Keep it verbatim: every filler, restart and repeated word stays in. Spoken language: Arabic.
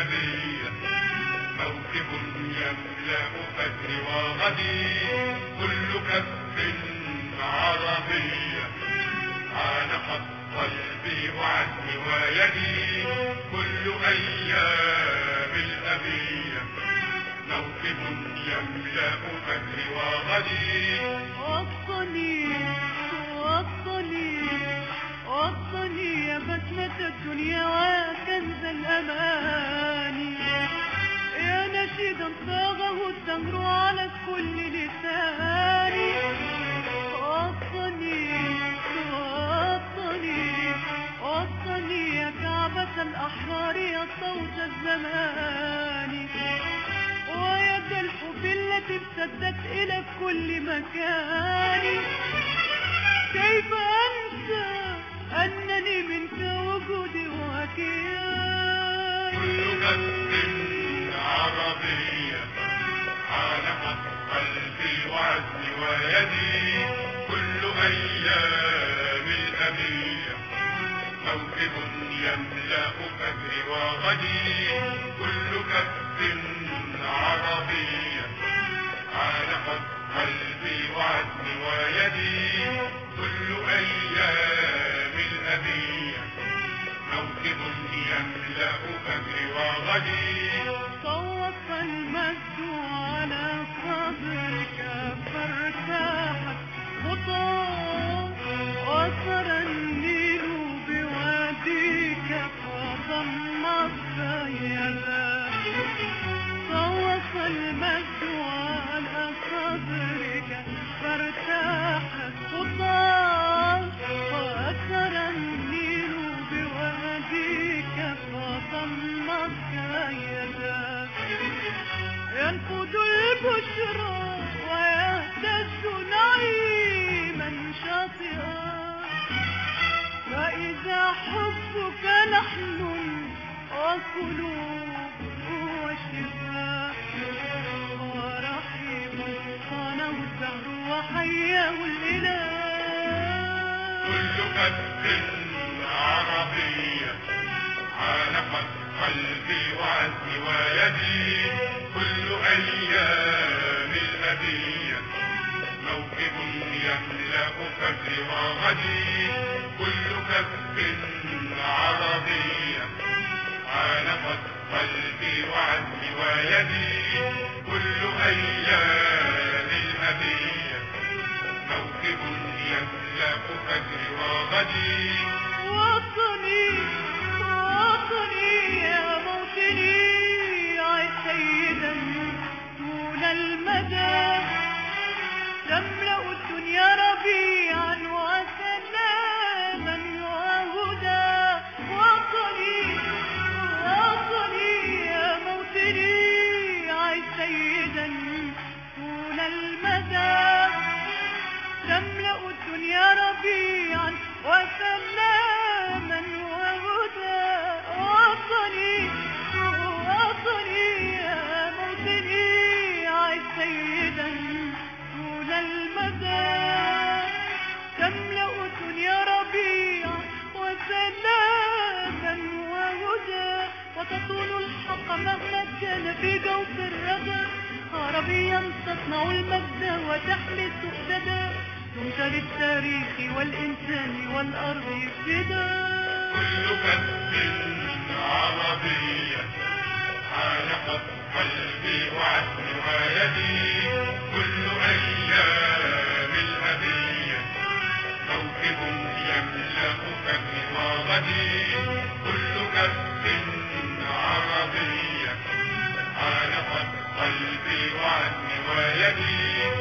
بالأبية، موكب يملأ فجري وغدي، كل كف عربية، عانقت قلبي وعزمي ويدي، كل أيام الأبية، موكب يملأ فجري وغدي. وطني وطني وطني يا بسمة الدنيا وكنز الأماني، يا نشيدا صاغه الدهر على كل لساني. وطني وطني وطني يا كعبة الأحرار يا صوت الزمان، ويد الحب التي امتدت إلى كل مكان. كيف أنسى أنني منك وجودي وكياني. كل كف عربية، عانقت قلبي وعزمي ويدي، كل أيام الأبية، موكب يملأ فجري وغدي، كل كف عربية، عانقت قلبي وعزمي ويدي، كل أيام الأبية، موكب يملأ فجري وغدي. صوت المجد على صدرك فارتاحت خطاك، وسرى النيل بواديك فضمت يداك. صوت المجد على صدرك فارتاحت خطاك، وسرى النيل بواديك فضمت يداك. ينفذ البشرى ويهتز نعيما شاطئا، فإذا حبك لحن وقلوب وشفاء، ورحيم صانه الدهر وحياه الإله. كل كف عربية، عانقت قلبي وعزمي ويدي، كل أيام الأبية، موكب يملأ فجري وغدي، كل كف عربية، عانقت قلبي وعزمي ويدي، كل أيام الأبية، موكب يملأ فجري وغدي. وطني وطني يا موطني، عش سيدا طول المدى، تملأ الدنيا ربيعا وسلاما وهدى. وطني وطني يا موطني، عش سيدا طول المدى، تملأ الدنيا ربيعا وسلاما وهدى. وطني وطني يا موطني، عش سيدا طول المدى، تملأ الدنيا ربيعا وسلاما وهدى. وتطول الحق مهما كان في جوف الردى، عربيا تصنع المجد وتحمي السؤدد، دمت للتاريخ والإنسان والأرض فداء. كل كف عربية، عانقت قلبي وعزمي ويدي، كل أيام الأبية، موكب يملأ فجري وغدي، كل كف عربية، عانقت قلبي وعزمي ويدي،